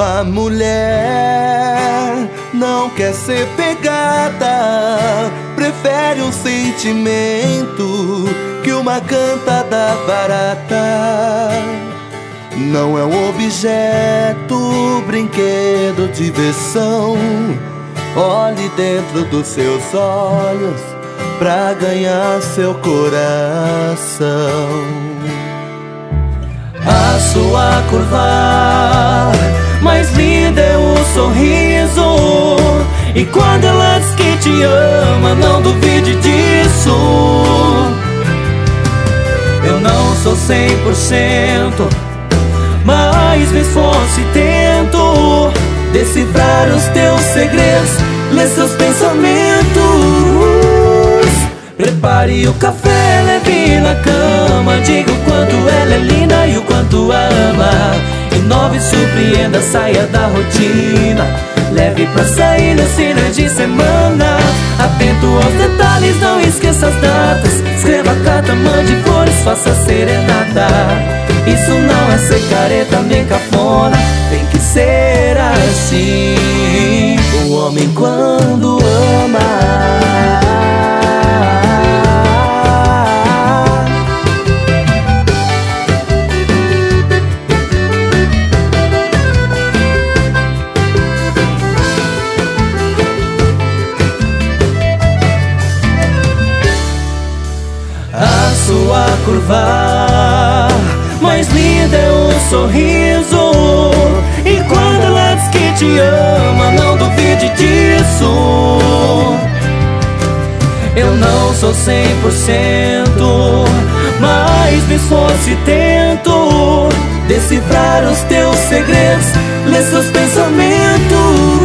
Uma mulher não quer ser pegada, prefere um sentimento que uma cantada barata. Não é um objeto, brinquedo, diversão. Olhe dentro dos seus olhos pra ganhar seu coração. A sua curva mais linda é o sorriso, e quando ela diz que te ama, não duvide disso. Eu não sou 100%, mas me esforço e tento decifrar os teus segredos, ler seus pensamentos. Prepare o café, leve na cama, diga o quanto ela é linda e o quanto ama. Inove, surpreenda, saia da rotina, leve pra sair nos finais de semana. Atento aos detalhes, não esqueça as datas. Escreva carta, mande flores, faça serenata. Isso não é ser careta nem cafona, tem que ser assim. O homem quando ama. A sua curva mais linda é o sorriso, e quando ela diz que te ama, não duvide disso. Eu não sou 100%, mas me esforço e tento decifrar os teus segredos, ler seus pensamentos.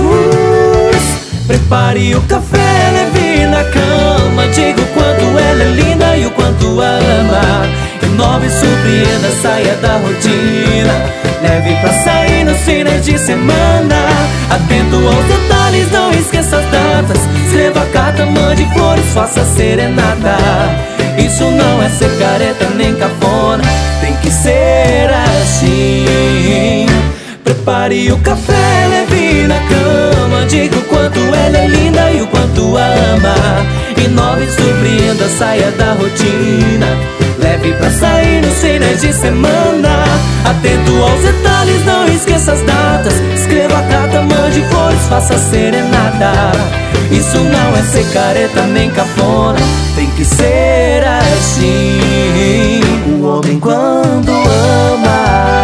Prepare o café, leve na cama, diga o quanto ela é linda e o quanto ama. Inove, surpreenda, saia da rotina, leve pra sair nos finais de semana. Atento aos detalhes, não esqueça as datas. Escreva carta, mande flores, faça serenata. Isso não é ser careta nem cafona, tem que ser assim. Prepare o café, leve na cama, diga o quanto ela é linda e o quanto ama. Inove, surpreenda, saia da rotina, leve pra sair nos finais de semana. Atento aos detalhes, não esqueça as datas. Escreva a carta, mande flores, faça serenata. Isso não é ser careta nem cafona, tem que ser assim. O homem quando ama.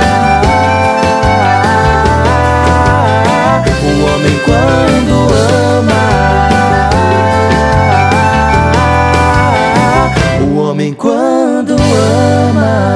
O homem quando ama. O homem quando ama.